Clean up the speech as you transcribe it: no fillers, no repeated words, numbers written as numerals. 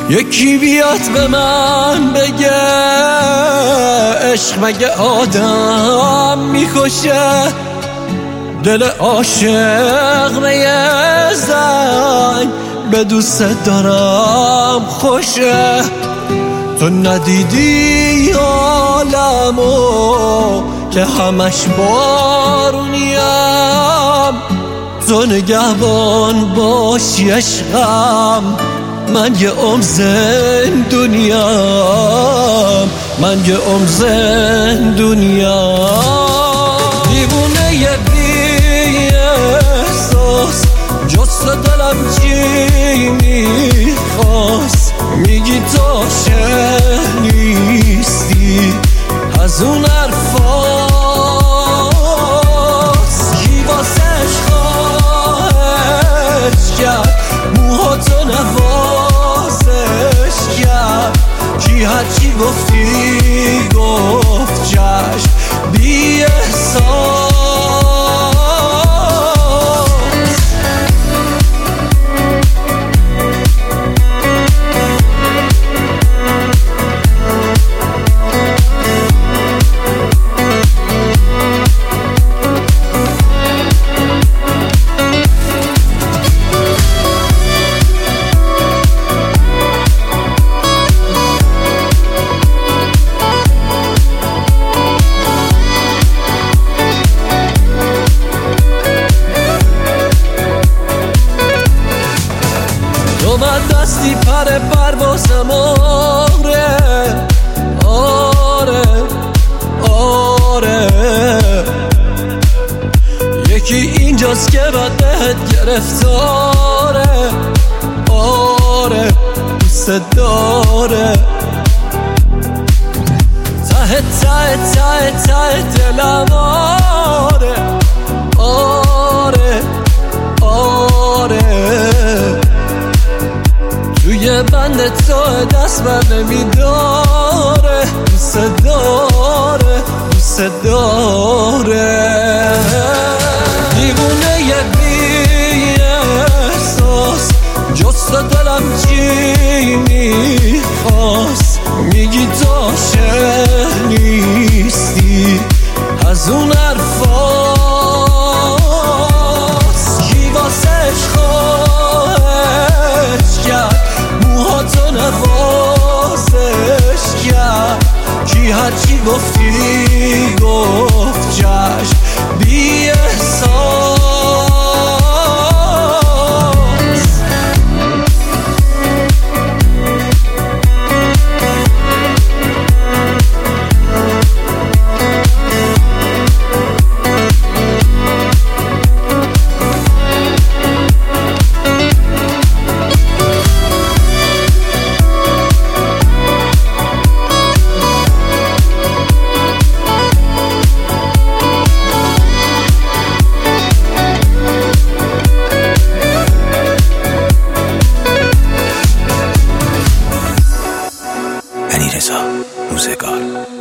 یکی بیاد به من بگه عشق مگه آدم میکشه؟ دل عاشق به یه زنگ به دوست دارم خوشه. تو ندیدی عالمو که همش بارونیم، تو نگهبان باشی عشقم، من یه عمر زندونیم، من یه عمر زندونیم. دیوونه یه بی احساس جست دلم چی میخواست، میگی تو عاشق نیستی از اون حرفاست. کی واسش خواهش کرد موهاتو نوازش کرد، کی هرچی گفتی گفت چشم بی احساس. من دستی پر پروازم، آره آره آره. یکی اینجاست که بعد بهت گرفتاره، آره دوست داره. ته ته ته ته دلم، آره آره آره. توی بند تو دست بر نمیداره، دوست داره دوست داره. دیوونه یه بی احساس جست دلم چی میخواست، میگی تو عاشق نیستی از اون حرفاست. کی واسش خواهش کرد موهاتو نوازش کرد، کی هرچی گفتی گفت چشم بی احساس. علیرضا روزگار.